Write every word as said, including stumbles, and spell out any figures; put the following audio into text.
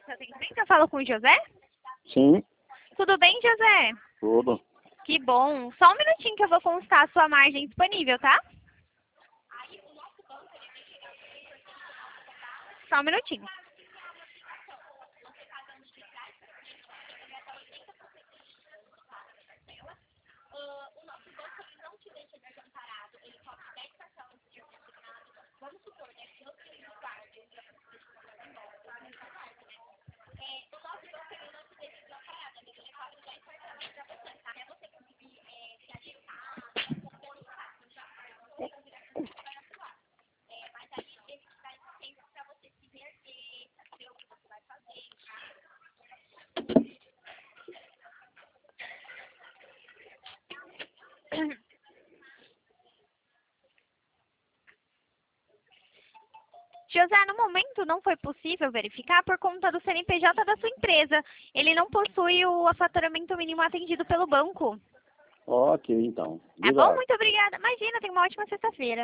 esse atendimento. Eu falo com o José? Sim, Tudo bem, José? tudo. Que bom. Só um minutinho que eu vou consultar a sua margem disponível, tá? Só um minutinho. José, no momento não foi possível verificar por conta do C N P J da sua empresa. Ele não possui o faturamento mínimo atendido pelo banco. Ok, então. Tá bom? Obrigado. Muito obrigada. Imagina, tenha uma ótima sexta-feira.